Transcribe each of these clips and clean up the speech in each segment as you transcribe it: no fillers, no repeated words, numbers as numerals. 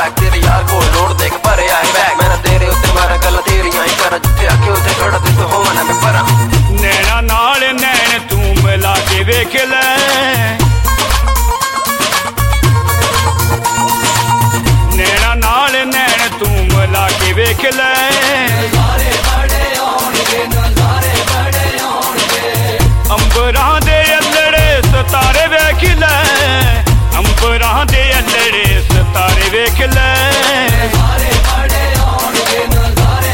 Track तेरे यार को लोड देख भरे आए बैग मैं तेरे उत्ते मारा गल्लां तेरियां ही करा जिथे आखे उत्ते खड़ा ते तू होवां ना मैं परा नैना नाल नैन तू मिला के वेख ले नैना नाल नैन तू मिला के वेख ले नज़ारे बड़े आउणगे अंबरां दे अल्लड़े सितारे वेख ले अंबरां दे अल्लड़े सितारे वेख ले नज़ारे बड़े आउणगे नज़ारे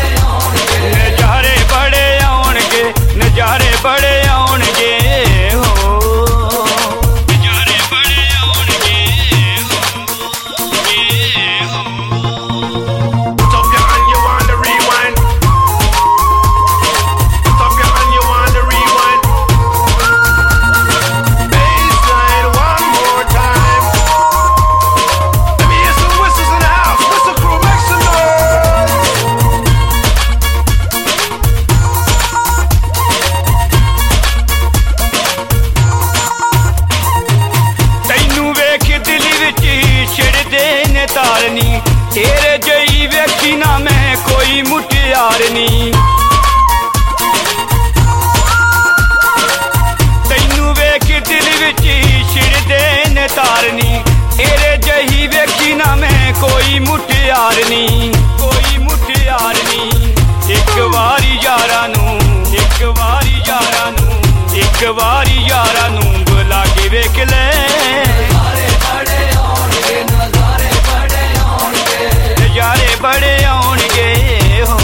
बड़े आउणगे नज़ारे बड़े आउणगे हो नज़ारे बड़े आउणगे Top your hand, you want the rewind. Top your hand, you want the rewind. Baseline one more time. Let me hear some whistles in the house. Whistle crew, make some noise. ਤੈਨੂੰ ਵੇਖ ਦਿਲ ਵਿੱਚ ਛਿੜਦੇ ਨੇ ਤਾਰਨੀ ਤੇਰੇ ਜਈ ਵੇਖੀ ਨਾ ਮੈਂ ਕੋਈ ਮੁਟਿਆਰ ਨੀ ਤੈਨੂੰ ਵੇਖ ਦਿਲ ਵਿੱਚ ਛਿੜਦੇ ਨੇ ਤਾਰਨੀ ਤੇਰੇ ਜਈ ਵੇਖੀ ਨਾ ਮੈਂ ਕੋਈ ਮੁਟਿਆਰ ਨੀ ਕੋਈ ਮੁਟਿਆਰ ਨੀ ਇੱਕ ਵਾਰੀ ਯਾਰਾਂ ਨੂੰ ਇੱਕ ਵਾਰੀ ਯਾਰਾਂ ਨੂੰ ਇੱਕ ਵਾਰੀ ਯਾਰਾਂ ਨੂੰ ਬੁਲਾ ਕੇ ਵੇਖ ਲੈ नज़ारे बड़े आउणगे हो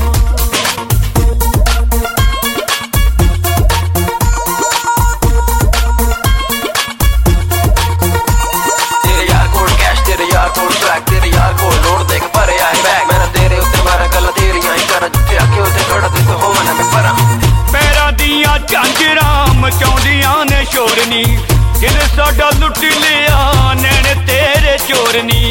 तेरे यार को कैश तेरे यार को ट्रैक तेरे यार को लोड देख भरे आए बैग मैं तेरे उत्ते मारा गल्लां तेरियां ही करा जिथे आखे उत्ते खड़ा ते तू होवां ना मैं परा पैरां दियां झांजरां मचाउंदियां ने शोरनी दिल साडा लुट लिया नैन तेरे चोरनी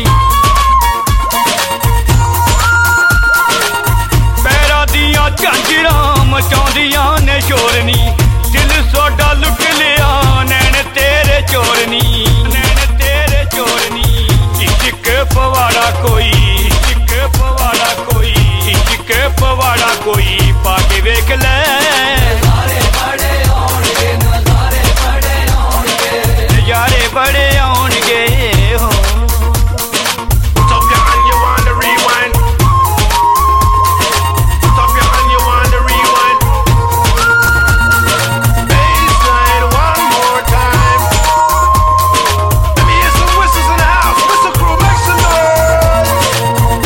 पैरां दियां झांजरां मचाउंदियां ने शोरनी दिल साडा लुट लिया नैन तेरे चोरनी नैन तेरे चोरनी इश्क पवाड़ा कोई इश्क पवाड़ा कोई इश्क पवाड़ा कोई पाके वेख ले नज़ारे बड़े आउणगे हो Top your hand, you want the rewind. Top your hand, you want the rewind. Baseline one more time. Let me hear some whistles in the house. Whistle crew, make some noise.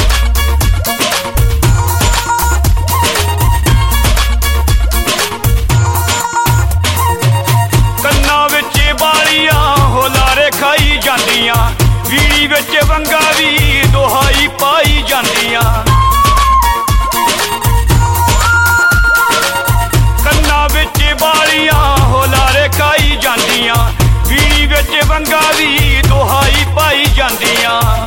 ਕੰਨਾਂ ਵਿੱਚ ਬਾਲੀਆਂ ਹੋਲਾਰੇ ਖਾਈ ਜਾਂਦੀਆਂ ਵੀੜੀ ਵਿੱਚ ਵੰਗਾ ਵੀ ਦੁਹਾਈ ਪਾਈ ਜਾਂਦੀਆਂ ਕੰਨਾਂ ਵਿੱਚ ਬਾਲੀਆਂ ਹੋਲਾਰੇ ਖਾਈ ਜਾਂਦੀਆਂ ਵੀੜੀ ਵਿੱਚ ਵੰਗਾ ਵੀ ਦੁਹਾਈ ਪਾਈ ਜਾਂਦੀਆਂ